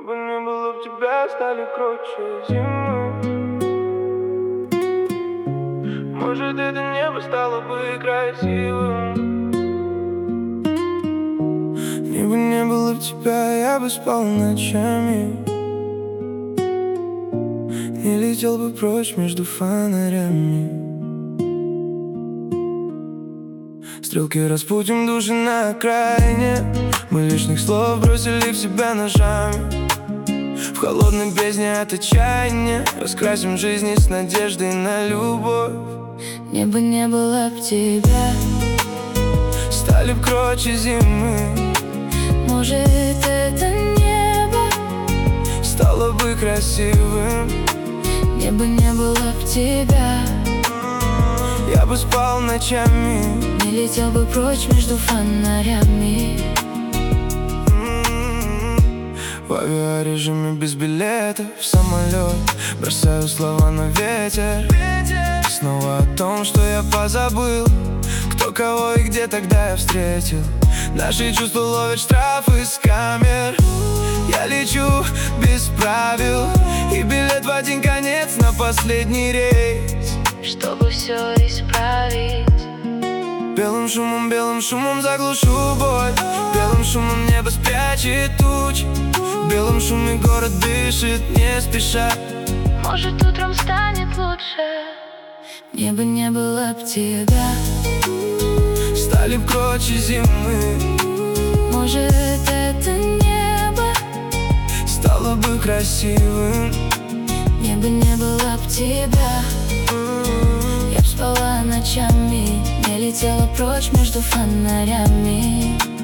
бы не было в тебя, стали круче зимы. Может, это небо стало бы красивым. Если бы не было в тебя, я бы спал ночами. Не летел бы прочь между фонарями. Стрелки распутим души на окраине. Мы лишних слов бросили в себя ножами. В холодной бездне от отчаяния раскрасим жизни с надеждой на любовь. Мне бы не было б тебя, стали б круче зимы. может, это небо стало бы красивым. Мне бы не было б тебя, я бы спал ночами. не летел бы прочь между фонарями. В авиарежиме без билета в самолет бросаю слова на ветер. Снова о том, что я позабыл, кто кого и где тогда я встретил. Наши чувства ловят штрафы с камер. Я лечу без правил, и билет в один конец на последний рейс, чтобы все исправить. белым шумом заглушу боль. Белым шумом небо спрячет тучи. В белом шуме город дышит не спеша. Может, утром станет лучше. Мне бы не было б тебя, стали б круче зимы. может, это небо стало бы красивым. Мне бы не было б тебя, я б спала ночами, не летела прочь между фонарями.